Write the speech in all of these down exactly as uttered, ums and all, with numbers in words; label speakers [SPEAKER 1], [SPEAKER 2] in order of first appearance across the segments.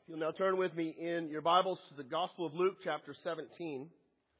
[SPEAKER 1] You'll now turn with me in your Bibles to the Gospel of Luke, chapter seventeen.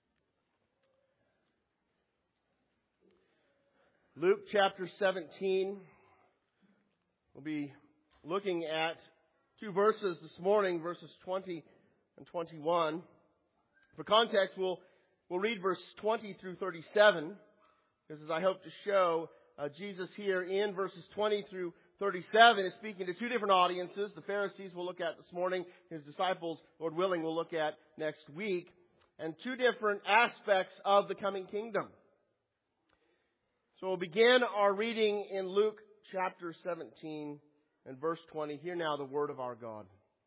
[SPEAKER 1] Luke, chapter seventeen. We'll be looking at two verses this morning, verses twenty and twenty-one. For context, we'll, we'll read verse twenty through thirty-seven, because as I hope to show, uh, Jesus here in verses twenty through thirty-seven is speaking to two different audiences. The Pharisees we'll look at this morning. His disciples, Lord willing, we'll look at next week. And two different aspects of the coming kingdom. So we'll begin our reading in Luke chapter seventeen and verse twenty. Hear now the word of our God.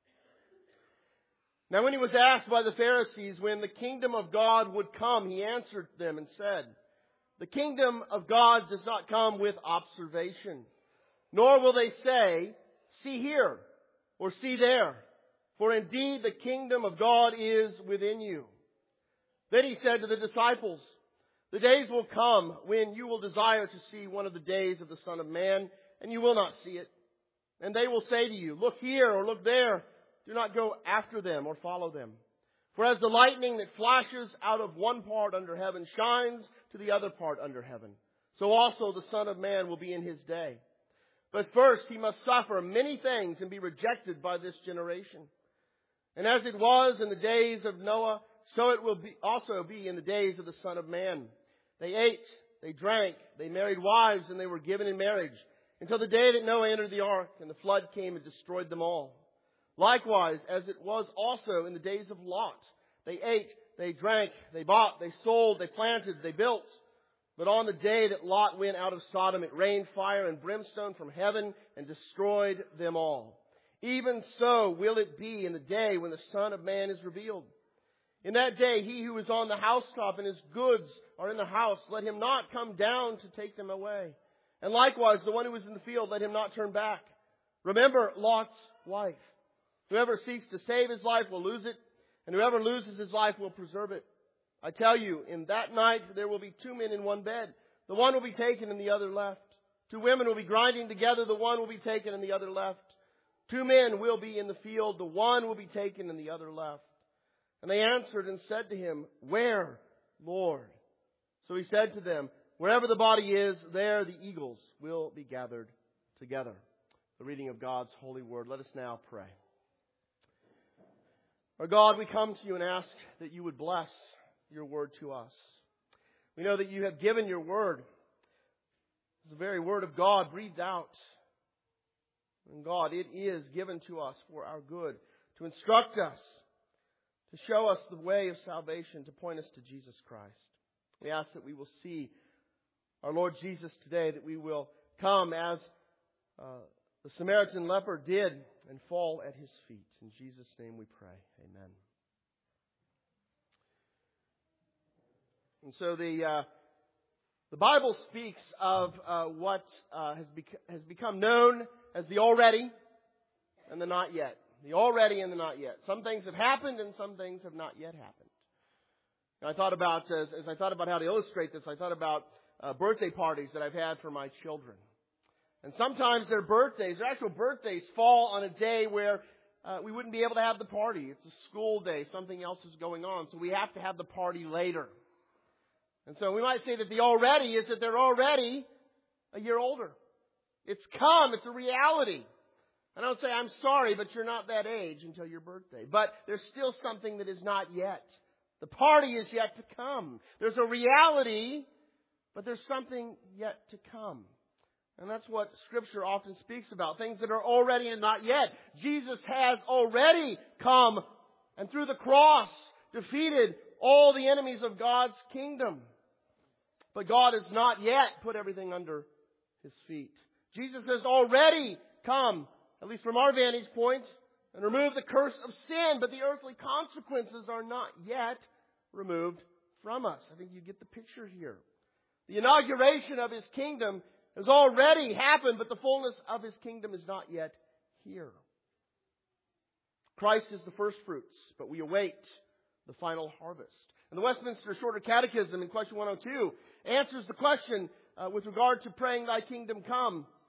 [SPEAKER 1] Now when he was asked by the Pharisees when the kingdom of God would come, he answered them and said, "The kingdom of God does not come with observation. Nor will they say, 'See here,' or 'See there.' For indeed the kingdom of God is within you." Then he said to the disciples, "The days will come when you will desire to see one of the days of the Son of Man, and you will not see it. And they will say to you, 'Look here,' or 'Look there.' Do not go after them or follow them. For as the lightning that flashes out of one part under heaven shines to the other part under heaven, so also the Son of Man will be in his day. But first he must suffer many things and be rejected by this generation. And as it was in the days of Noah, so it will be also be in the days of the Son of Man. They ate, they drank, they married wives, and they were given in marriage, until the day that Noah entered the ark, and the flood came and destroyed them all. Likewise, as it was also in the days of Lot, they ate, they drank, they bought, they sold, they planted, they built. But on the day that Lot went out of Sodom, it rained fire and brimstone from heaven and destroyed them all. Even so will it be in the day when the Son of Man is revealed. In that day, he who is on the housetop and his goods are in the house, let him not come down to take them away. And likewise, the one who is in the field, let him not turn back. Remember Lot's wife. Whoever seeks to save his life will lose it, and whoever loses his life will preserve it. I tell you, in that night there will be two men in one bed. The one will be taken and the other left. Two women will be grinding together. The one will be taken and the other left. Two men will be in the field. The one will be taken and the other left." And they answered and said to him, "Where, Lord?" So he said to them, "Wherever the body is, there the eagles will be gathered together." The reading of God's holy word. Let us now pray. Our God, we come to you and ask that you would bless your word to us. We know that you have given your word. It's the very word of God breathed out. And God, it is given to us for our good, to instruct us, to show us the way of salvation, to point us to Jesus Christ. We ask that we will see our Lord Jesus today, that we will come as uh, the Samaritan leper did and fall at his feet. In Jesus' name we pray. Amen. And so the uh, the Bible speaks of uh, what uh, has, bec- has become known as the already and the not yet. The already and the not yet. Some things have happened and some things have not yet happened. And I thought about, as, as I thought about how to illustrate this, I thought about uh, birthday parties that I've had for my children. And sometimes their birthdays, their actual birthdays, fall on a day where uh, we wouldn't be able to have the party. It's a school day. Something else is going on. So we have to have the party later. And so we might say that the already is that they're already a year older. It's come. It's a reality. I don't say, "I'm sorry, but you're not that age until your birthday." But there's still something that is not yet. The party is yet to come. There's a reality, but there's something yet to come. And that's what Scripture often speaks about. Things that are already and not yet. Jesus has already come and through the cross defeated all the enemies of God's kingdom. But God has not yet put everything under his feet. Jesus has already come, at least from our vantage point, and removed the curse of sin. But the earthly consequences are not yet removed from us. I think you get the picture here. The inauguration of his kingdom has already happened, but the fullness of his kingdom is not yet here. Christ is the first fruits, but we await the final harvest. And the Westminster Shorter Catechism in question one oh two answers the question uh, with regard to praying thy kingdom come.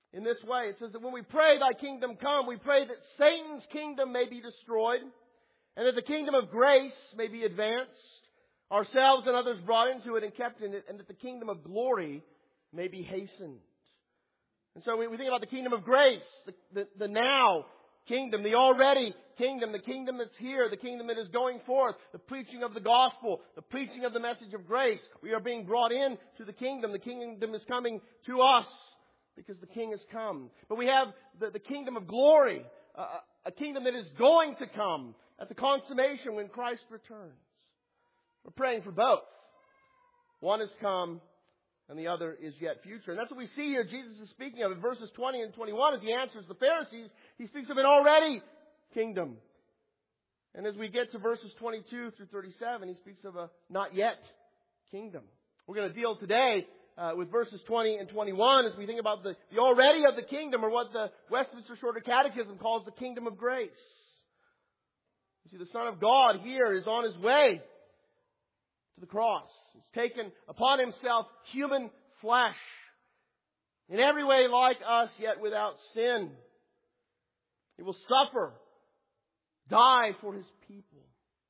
[SPEAKER 1] in this way. It says that when we pray, Thy kingdom come, we pray that Satan's kingdom may be destroyed, and that the kingdom of grace may be advanced, ourselves and others brought into it and kept in it, and that the kingdom of glory may be hastened. And so we, we think about the kingdom of grace, the, the, the now kingdom, the already kingdom, the kingdom that's here, the kingdom that is going forth, the preaching of the gospel, the preaching of the message of grace. We are being brought in to the kingdom. The kingdom is coming to us because the king has come. But we have the, the kingdom of glory, uh, a kingdom that is going to come at the consummation when Christ returns. We're praying for both. One has come and the other is yet future. And that's what we see here Jesus is speaking of in verses twenty and twenty-one as he answers the Pharisees. He speaks of an already kingdom. And as we get to verses twenty-two through thirty-seven, he speaks of a not yet kingdom. We're going to deal today uh, with verses twenty and twenty-one as we think about the, the already of the kingdom, or what the Westminster Shorter Catechism calls the kingdom of grace. You see, the Son of God here is on his way to the cross. He's taken upon himself human flesh, in every way like us, yet without sin. He will suffer, die for his people.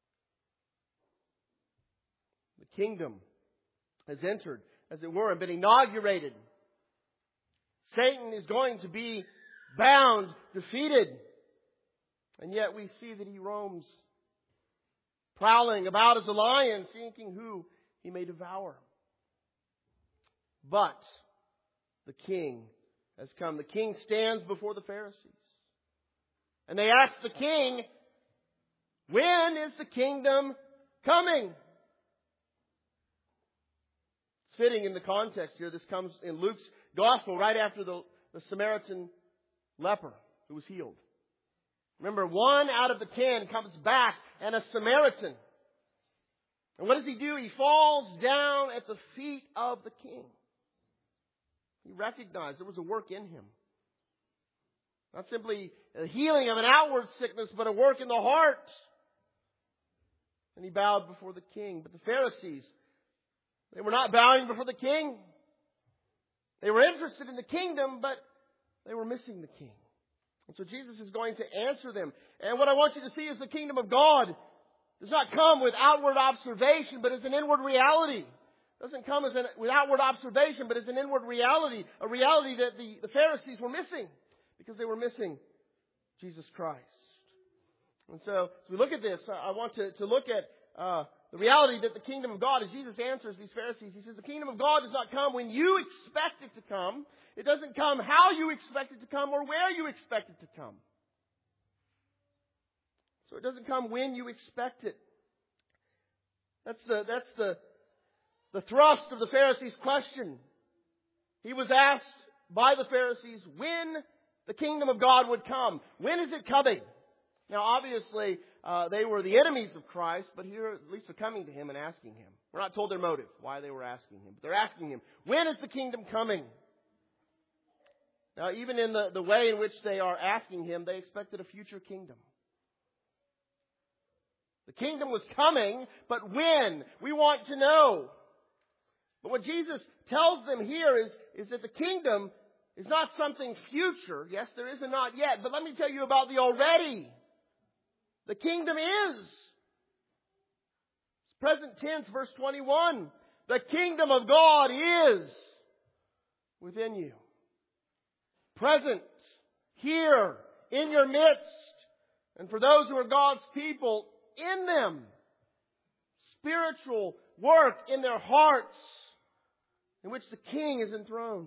[SPEAKER 1] The kingdom has entered, as it were, and been inaugurated. Satan is going to be bound, defeated. And yet we see that he roams, prowling about as a lion, seeking who he may devour. But the king has come. The king stands before the Pharisees. And they ask the king, when is the kingdom coming? It's fitting in the context here. This comes in Luke's gospel right after the, the Samaritan leper who was healed. Remember, one out of the ten comes back, and a Samaritan. And what does he do? He falls down at the feet of the king. He recognized there was a work in him. Not simply a healing of an outward sickness, but a work in the heart. And he bowed before the king. But the Pharisees, they were not bowing before the king. They were interested in the kingdom, but they were missing the king. And so Jesus is going to answer them. And what I want you to see is the kingdom of God does not come with outward observation, but as an inward reality. It doesn't come as an, with outward observation, but as an inward reality. A reality that the, the Pharisees were missing, because they were missing Jesus Christ. And so, as we look at this, I want to, to look at uh, the reality that the kingdom of God, as Jesus answers these Pharisees, he says the kingdom of God does not come when you expect it to come. It doesn't come how you expect it to come or where you expect it to come. So it doesn't come when you expect it. That's the, that's the, the thrust of the Pharisees' question. He was asked by the Pharisees when the kingdom of God would come. When is it coming? Now, obviously, uh, they were the enemies of Christ, but here at least they're coming to him and asking him. We're not told their motive, why they were asking him. But they're asking him, when is the kingdom coming? Now, even in the, the way in which they are asking him, they expected a future kingdom. The kingdom was coming, but when? We want to know. But what Jesus tells them here is, is that the kingdom is not something future. Yes, there is a not yet. But let me tell you about the already. The kingdom is. It's present tense, verse twenty-one. The kingdom of God is within you. Present, here, in your midst. And for those who are God's people, in them. Spiritual work in their hearts, in which the king is enthroned.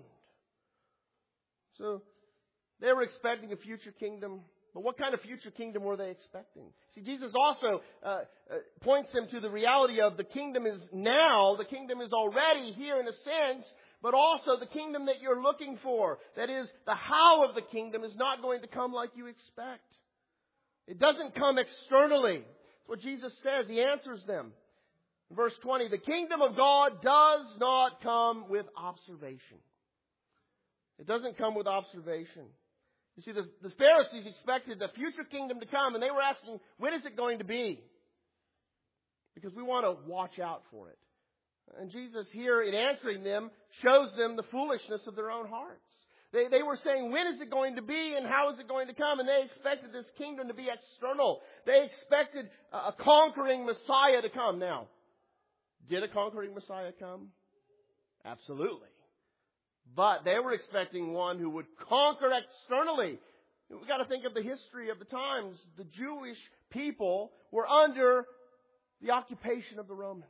[SPEAKER 1] So, they were expecting a future kingdom. But what kind of future kingdom were they expecting? See, Jesus also uh, uh, points them to the reality of the kingdom is now, the kingdom is already here in a sense, but also the kingdom that you're looking for. That is, the how of the kingdom is not going to come like you expect. It doesn't come externally. That's what Jesus says. He answers them. In verse twenty, the kingdom of God does not come with observation. It doesn't come with observation. You see, the, the Pharisees expected the future kingdom to come, and they were asking, when is it going to be? Because we want to watch out for it. And Jesus here, in answering them, shows them the foolishness of their own hearts. They, they were saying, when is it going to be and how is it going to come? And they expected this kingdom to be external. They expected a, a conquering Messiah to come. Now, did a conquering Messiah come? Absolutely. But they were expecting one who would conquer externally. We've got to think of the history of the times. The Jewish people were under the occupation of the Romans.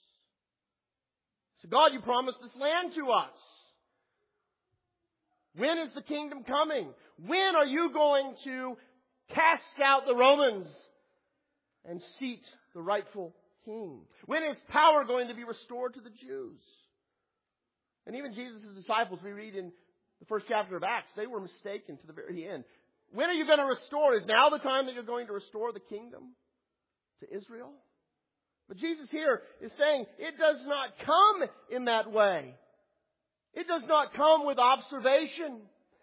[SPEAKER 1] So God, you promised this land to us. When is the kingdom coming? When are you going to cast out the Romans and seat the rightful king? When is power going to be restored to the Jews? And even Jesus' disciples, we read in the first chapter of Acts, they were mistaken to the very end. When are you going to restore? Is now the time that you're going to restore the kingdom to Israel? But Jesus here is saying it does not come in that way. It does not come with observation.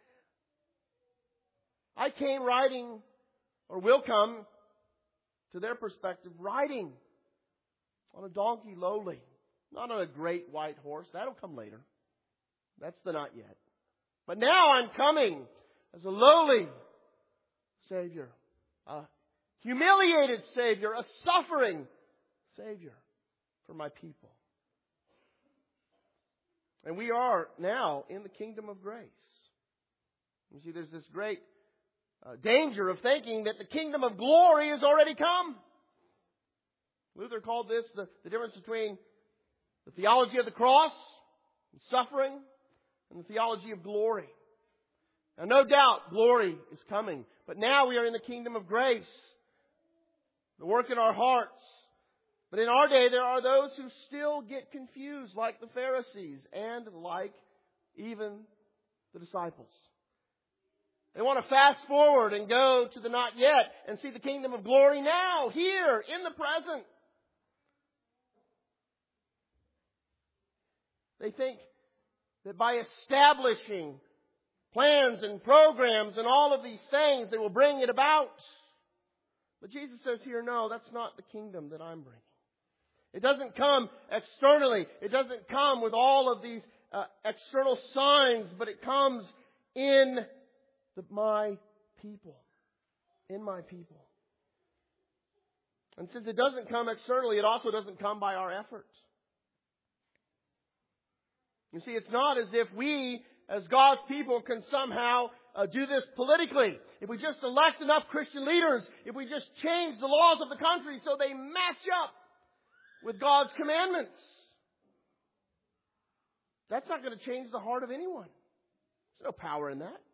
[SPEAKER 1] I came riding, or will come, to their perspective, riding on a donkey lowly. Not on a great white horse. That'll come later. That's the not yet. But now I'm coming as a lowly Savior. A humiliated Savior. A suffering Savior for my people. And we are now in the kingdom of grace. You see, there's this great uh, danger of thinking that the kingdom of glory has already come. Luther called this the, the difference between the theology of the cross and suffering and the theology of glory. Now, no doubt, glory is coming. But now we are in the kingdom of grace. The work in our hearts. But in our day, there are those who still get confused, like the Pharisees and like even the disciples. They want to fast forward and go to the not yet and see the kingdom of glory now, here, in the present. They think that by establishing plans and programs and all of these things, they will bring it about. But Jesus says here, no, that's not the kingdom that I'm bringing. It doesn't come externally. It doesn't come with all of these uh, external signs, but it comes in the, my people. In my people. And since it doesn't come externally, it also doesn't come by our efforts. You see, it's not as if we, as God's people, can somehow uh, do this politically. If we just elect enough Christian leaders, if we just change the laws of the country so they match up with God's commandments, that's not going to change the heart of anyone. There's no power in that.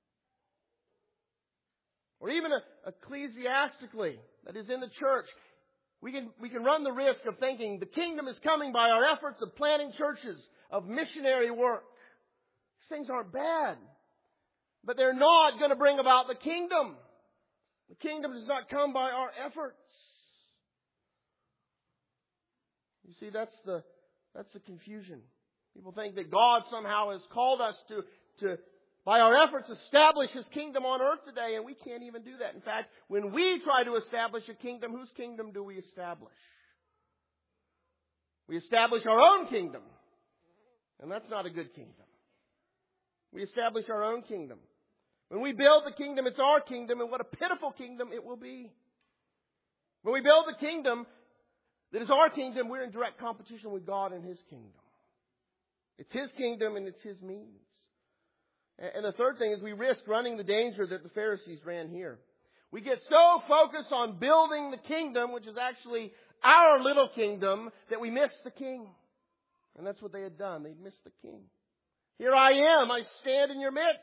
[SPEAKER 1] Or even a, ecclesiastically, that is in the church, we can, we can run the risk of thinking the kingdom is coming by our efforts of planting churches, of missionary work. These things aren't bad. But they're not going to bring about the kingdom. The kingdom does not come by our efforts. You see, that's the, that's the confusion. People think that God somehow has called us to, to, by our efforts, establish His kingdom on earth today, and we can't even do that. In fact, when we try to establish a kingdom, whose kingdom do we establish? We establish our own kingdom. And that's not a good kingdom. We establish our own kingdom. When we build the kingdom, it's our kingdom, and what a pitiful kingdom it will be. When we build the kingdom that is our kingdom, we're in direct competition with God and His kingdom. It's His kingdom and it's His means. And the third thing is we risk running the danger that the Pharisees ran here. We get so focused on building the kingdom, which is actually our little kingdom, that we miss the king. And that's what they had done. They'd missed the king. Here I am. I stand in your midst.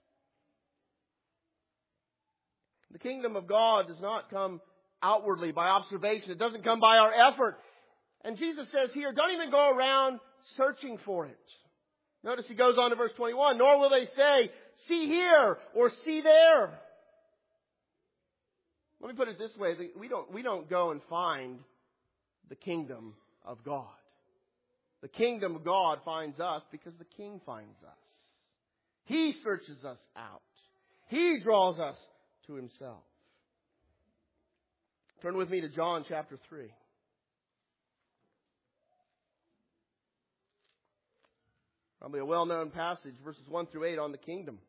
[SPEAKER 1] The kingdom of God does not come outwardly by observation. It doesn't come by our effort. And Jesus says here, don't even go around searching for it. Notice He goes on to verse twenty-one. Nor will they say, see here or see there. Let me put it this way. We don't, we don't go and find the kingdom of God. The kingdom of God finds us because the King finds us. He searches us out. He draws us to Himself. Turn with me to John chapter three. Probably a well-known passage, verses one through eight on the kingdom.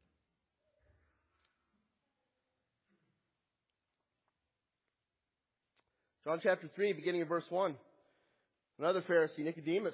[SPEAKER 1] John chapter three, beginning of verse one. Another Pharisee, Nicodemus.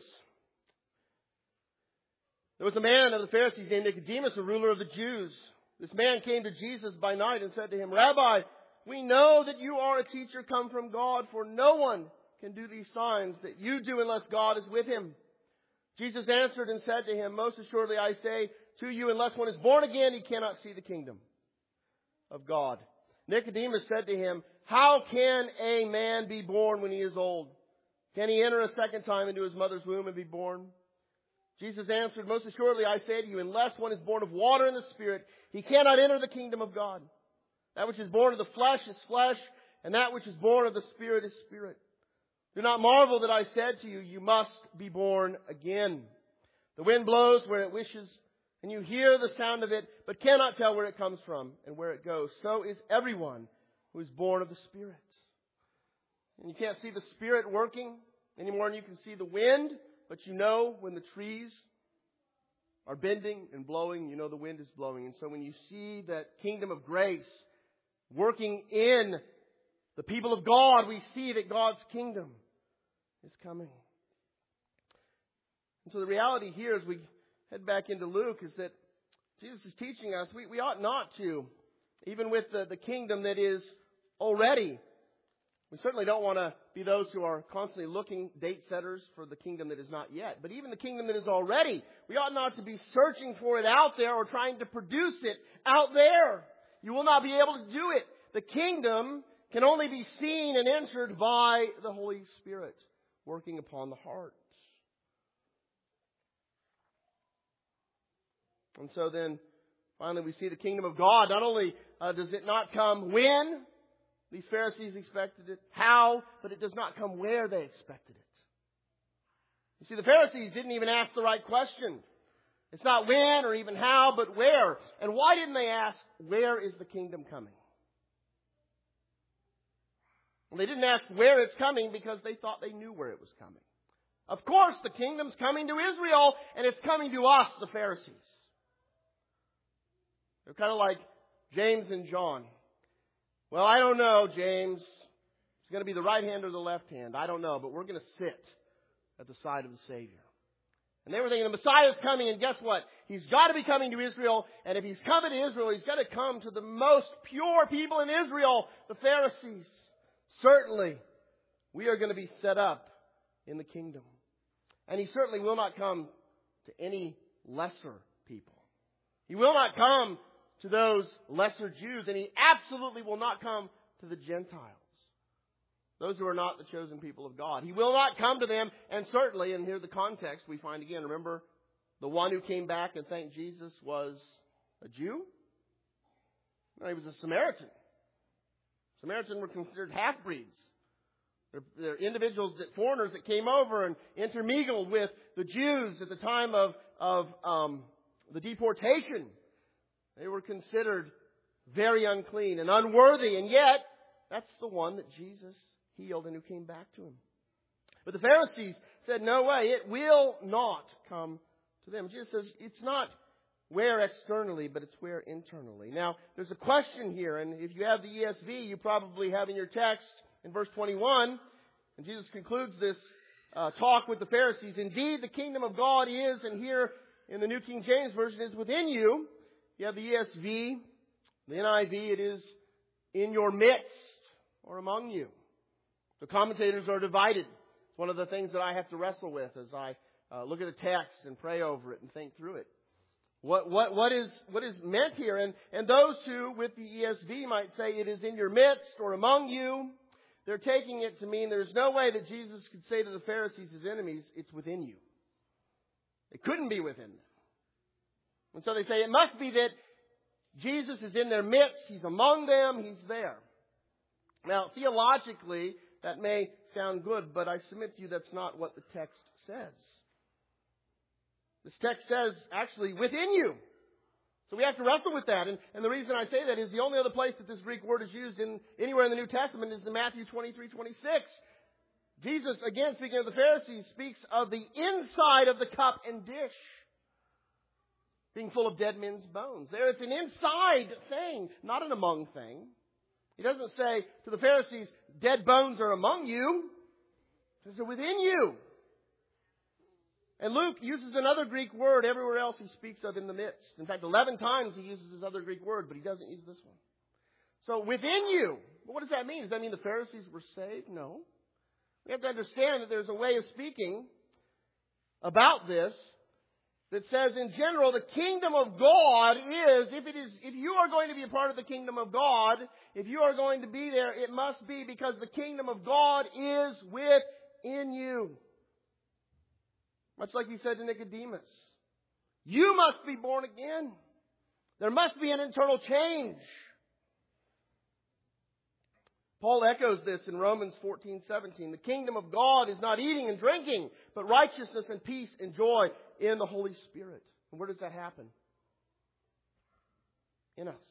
[SPEAKER 1] There was a man of the Pharisees named Nicodemus, a ruler of the Jews. This man came to Jesus by night and said to him, Rabbi, we know that you are a teacher come from God, for no one can do these signs that you do unless God is with him. Jesus answered and said to him, Most assuredly I say to you, unless one is born again, he cannot see the kingdom of God. Nicodemus said to him, How can a man be born when he is old? Can he enter a second time into his mother's womb and be born? Jesus answered, Most assuredly I say to you, unless one is born of water and the Spirit, he cannot enter the kingdom of God. That which is born of the flesh is flesh, and that which is born of the Spirit is spirit. Do not marvel that I said to you, you must be born again. The wind blows where it wishes, and you hear the sound of it, but cannot tell where it comes from and where it goes. So is everyone who is born of the Spirit. And you can't see the Spirit working any more than you can see the wind, but you know when the trees are bending and blowing, you know the wind is blowing. And so when you see that kingdom of grace working in the people of God, we see that God's kingdom is coming. And so the reality here as we head back into Luke is that Jesus is teaching us we, we ought not to, even with the, the kingdom that is already. We certainly don't want to be those who are constantly looking, date setters for the kingdom that is not yet. But even the kingdom that is already, we ought not to be searching for it out there or trying to produce it out there. You will not be able to do it. The kingdom can only be seen and entered by the Holy Spirit working upon the heart. And so then, finally, we see the kingdom of God. Not only uh, does it not come when these Pharisees expected it, how, but it does not come where they expected it. You see, the Pharisees didn't even ask the right question. It's not when or even how, but where. And why didn't they ask, where is the kingdom coming? Well, they didn't ask where it's coming because they thought they knew where it was coming. Of course, the kingdom's coming to Israel, and it's coming to us, the Pharisees. They're kind of like James and John. Well, I don't know, James. It's going to be the right hand or the left hand. I don't know, but we're going to sit at the side of the Savior. And they were thinking the Messiah's coming, and guess what? He's got to be coming to Israel, and if he's coming to Israel, he's got to come to the most pure people in Israel, the Pharisees. Certainly, we are going to be set up in the kingdom. And he certainly will not come to any lesser people. He will not come to those lesser Jews, and he absolutely will not come to the Gentiles, those who are not the chosen people of God. He will not come to them, and certainly, and here's the context we find again, remember, the one who came back and thanked Jesus was a Jew? No, he was a Samaritan. Samaritans were considered half-breeds. They're, they're individuals, that foreigners that came over and intermingled with the Jews at the time of, of um, the deportation. They were considered very unclean and unworthy, and yet that's the one that Jesus healed and who came back to him. But the Pharisees said, no way, it will not come to them. Jesus says it's not where externally, but it's where internally. Now, there's a question here, and if you have the E S V, you probably have in your text in verse twenty-one, and Jesus concludes this uh, talk with the Pharisees. Indeed, the kingdom of God is, and here in the New King James Version, is within you. You have the E S V, the N I V, it is in your midst or among you. The commentators are divided. It's one of the things that I have to wrestle with as I uh, look at the text and pray over it and think through it. What what what is what is meant here? And and those who with the E S V might say it is in your midst or among you, they're taking it to mean there's no way that Jesus could say to the Pharisees, his enemies, it's within you. It couldn't be within them. And so they say it must be that Jesus is in their midst, he's among them, he's there. Now, theologically, that may sound good, but I submit to you that's not what the text says. This text says, actually, within you. So we have to wrestle with that. And, and the reason I say that is the only other place that this Greek word is used in anywhere in the New Testament is in Matthew twenty-three twenty-six. Jesus, again, speaking of the Pharisees, speaks of the inside of the cup and dish. being full of dead men's bones. There, it's an inside thing, not an among thing. He doesn't say to the Pharisees, dead bones are among you. He says they're within you. And Luke uses another Greek word everywhere else he speaks of in the midst. In fact, eleven times he uses this other Greek word, but he doesn't use this one. So within you, what does that mean? Does that mean the Pharisees were saved? No. We have to understand that there's a way of speaking about this that says in general the kingdom of God is, if it is, if you are going to be a part of the kingdom of God, if you are going to be there, it must be because the kingdom of God is within you. Much like he said to Nicodemus, you must be born again. There must be an internal change. Paul echoes this in Romans fourteen seventeen. The kingdom of God is not eating and drinking, but righteousness and peace and joy in the Holy Spirit. And where does that happen? In us.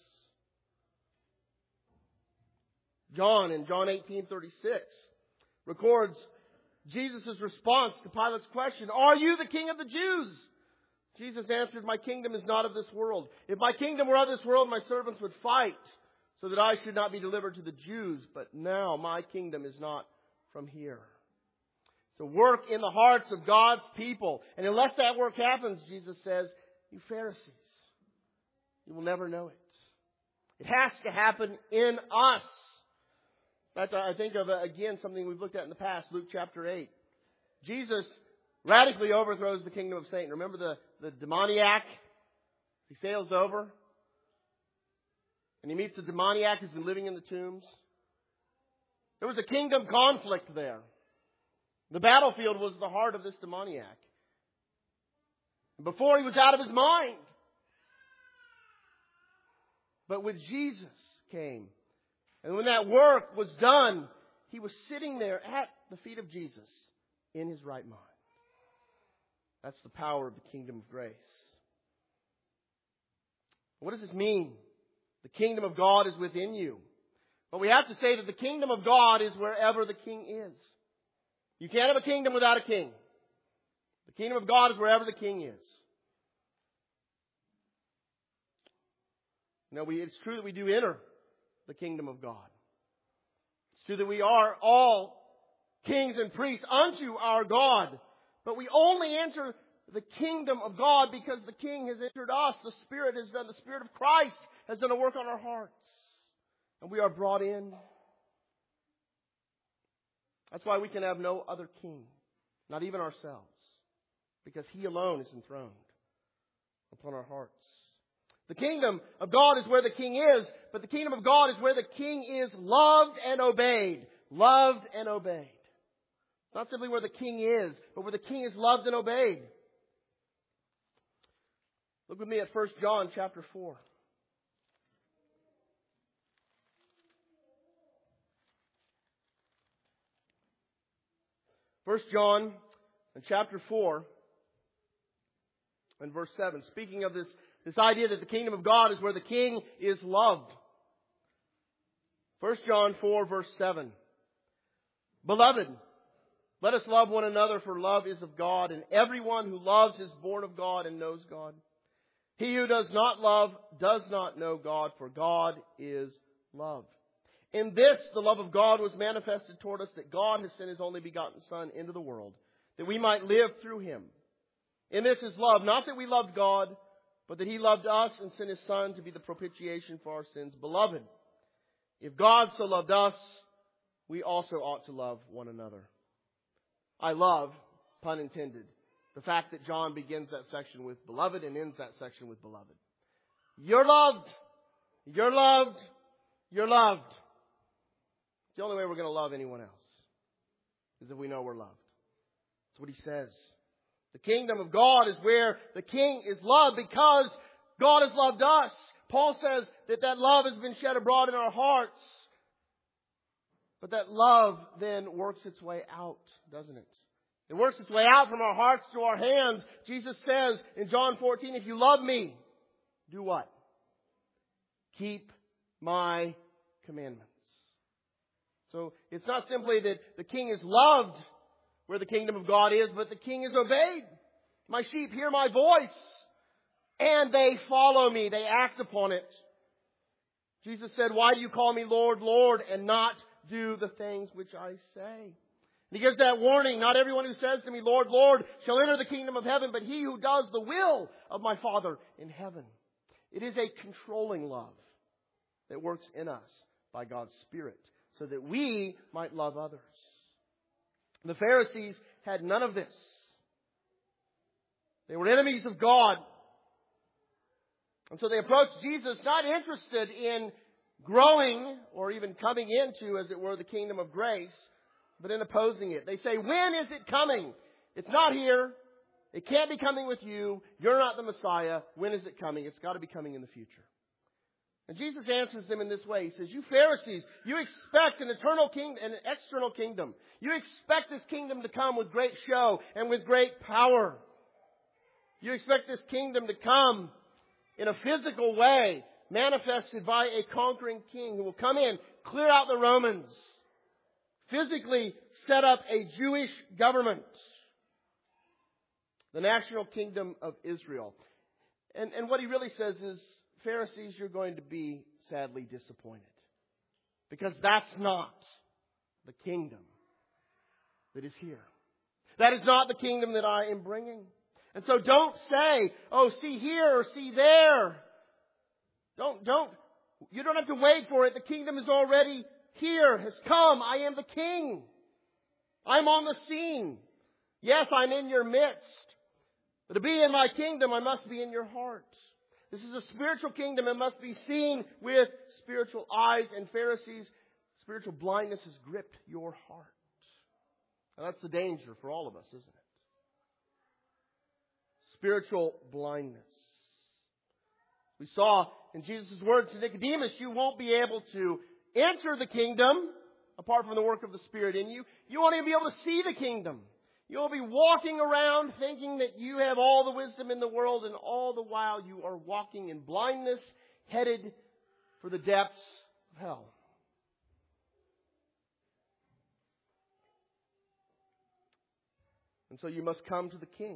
[SPEAKER 1] John in John eighteen thirty-six records Jesus' response to Pilate's question, are you the king of the Jews? Jesus answered, my kingdom is not of this world. If my kingdom were of this world, my servants would fight so that I should not be delivered to the Jews. But now my kingdom is not from here. So work in the hearts of God's people. And unless that work happens, Jesus says, you Pharisees, you will never know it. It has to happen in us. That's, I think of, again, something we've looked at in the past, Luke chapter eight. Jesus radically overthrows the kingdom of Satan. Remember the, the demoniac? He sails over. And he meets the demoniac who's been living in the tombs. There was a kingdom conflict there. The battlefield was the heart of this demoniac. And before he was out of his mind. But when Jesus came, and when that work was done, he was sitting there at the feet of Jesus in his right mind. That's the power of the kingdom of grace. What does this mean? The kingdom of God is within you. But we have to say that the kingdom of God is wherever the king is. You can't have a kingdom without a king. The kingdom of God is wherever the king is. Now, we, it's true that we do enter the kingdom of God. It's true that we are all kings and priests unto our God. But we only enter the kingdom of God because the King has entered us. The Spirit has done, the Spirit of Christ has done a work on our hearts. And we are brought in. That's why we can have no other king. Not even ourselves. Because He alone is enthroned upon our hearts. The kingdom of God is where the king is, but the kingdom of God is where the king is loved and obeyed. Loved and obeyed. Not simply where the king is, but where the king is loved and obeyed. Look with me at First John chapter four. First John chapter four and verse seven. Speaking of this, this idea that the kingdom of God is where the king is loved. First John four verse seven. Beloved, let us love one another, for love is of God, and everyone who loves is born of God and knows God. He who does not love does not know God, for God is love. In this, the love of God was manifested toward us, that God has sent His only begotten Son into the world, that we might live through Him. In this is love, not that we loved God, but that He loved us and sent His Son to be the propitiation for our sins. Beloved, if God so loved us, we also ought to love one another. I love, pun intended, the fact that John begins that section with beloved and ends that section with beloved. You're loved. You're loved. You're loved. It's the only way we're going to love anyone else is if we know we're loved. That's what he says. The kingdom of God is where the king is loved because God has loved us. Paul says that that love has been shed abroad in our hearts. But that love then works its way out, doesn't it? It works its way out from our hearts to our hands. Jesus says in John fourteen, if you love me, do what? Keep my commandments. So it's not simply that the king is loved where the kingdom of God is, but the king is obeyed. My sheep hear my voice. and they follow me. They act upon it. Jesus said, why do you call me Lord, Lord, and not do the things which I say? And he gives that warning, not everyone who says to me, Lord, Lord, shall enter the kingdom of heaven, but he who does the will of my Father in heaven. It is a controlling love that works in us by God's Spirit, so that we might love others. The Pharisees had none of this. They were enemies of God. And so they approached Jesus, not interested in growing or even coming into, as it were, the kingdom of grace, but in opposing it. They say, when is it coming? It's not here. It can't be coming with you. You're not the Messiah. When is it coming? It's got to be coming in the future. And Jesus answers them in this way. He says, you Pharisees, you expect an eternal kingdom, an external kingdom. You expect this kingdom to come with great show and with great power. You expect this kingdom to come in a physical way, manifested by a conquering king who will come in, clear out the Romans, physically set up a Jewish government, the national kingdom of Israel. And, and what he really says is, Pharisees, you're going to be sadly disappointed. Because that's not the kingdom that is here. That is not the kingdom that I am bringing. And so don't say, oh, see here or see there. Don't, don't, you don't have to wait for it. The kingdom is already here, has come. I am the king. I'm on the scene. Yes, I'm in your midst. But to be in my kingdom, I must be in your heart. This is a spiritual kingdom. It must be seen with spiritual eyes. And Pharisees, spiritual blindness has gripped your heart. Now that's the danger for all of us, isn't it? Spiritual blindness. We saw in Jesus' words to Nicodemus, you won't be able to enter the kingdom apart from the work of the Spirit in you. You won't even be able to see the kingdom. You'll be walking around thinking that you have all the wisdom in the world, and all the while you are walking in blindness, headed for the depths of hell. And so you must come to the King.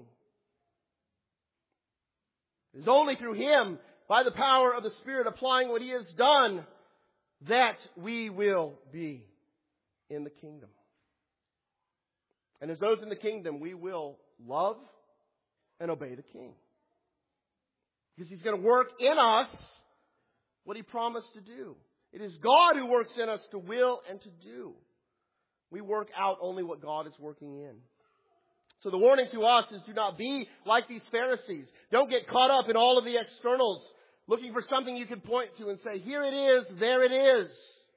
[SPEAKER 1] It is only through Him, by the power of the Spirit applying what He has done, that we will be in the kingdom. And as those in the kingdom, we will love and obey the King. Because He's going to work in us what He promised to do. It is God who works in us to will and to do. We work out only what God is working in. So the warning to us is, do not be like these Pharisees. Don't get caught up in all of the externals, looking for something you can point to and say, here it is, there it is.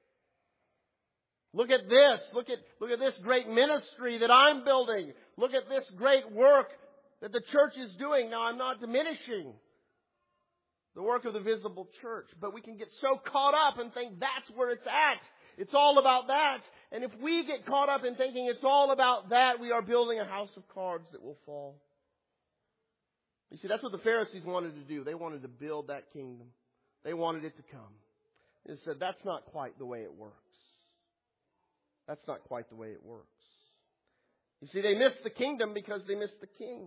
[SPEAKER 1] Look at this. Look at, look at this great ministry that I'm building. Look at this great work that the church is doing. Now, I'm not diminishing the work of the visible church, but we can get so caught up and think that's where it's at. It's all about that. And if we get caught up in thinking it's all about that, we are building a house of cards that will fall. You see, that's what the Pharisees wanted to do. They wanted to build that kingdom. They wanted it to come. They said, that's not quite the way it works. That's not quite the way it works. You see, they missed the kingdom because they missed the king.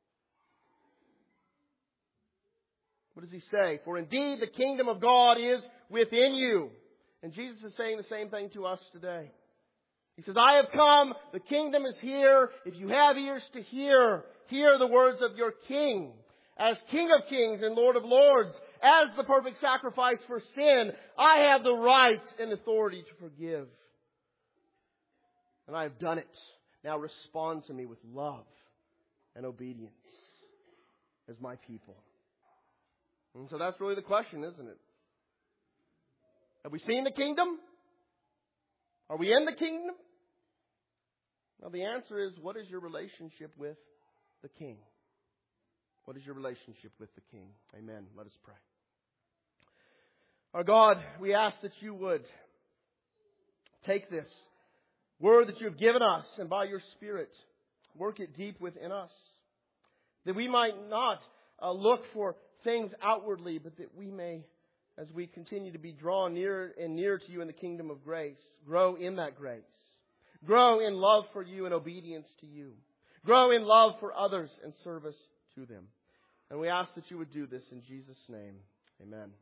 [SPEAKER 1] What does he say? For indeed the kingdom of God is within you. And Jesus is saying the same thing to us today. He says, I have come, the kingdom is here. If you have ears to hear, hear the words of your King. As King of kings and Lord of lords, as the perfect sacrifice for sin, I have the right and authority to forgive. And I have done it. Now respond to me with love and obedience as my people. And so that's really the question, isn't it? Have we seen the kingdom? Are we in the kingdom? Well, the answer is, what is your relationship with the King? What is your relationship with the King? Amen. Let us pray. Our God, we ask that you would take this word that you have given us, and by your Spirit, work it deep within us. That we might not uh, look for things outwardly, but that we may, as we continue to be drawn nearer and nearer to you in the kingdom of grace, grow in that grace. Grow in love for you and obedience to you. Grow in love for others and service to them. And we ask that you would do this in Jesus' name. Amen.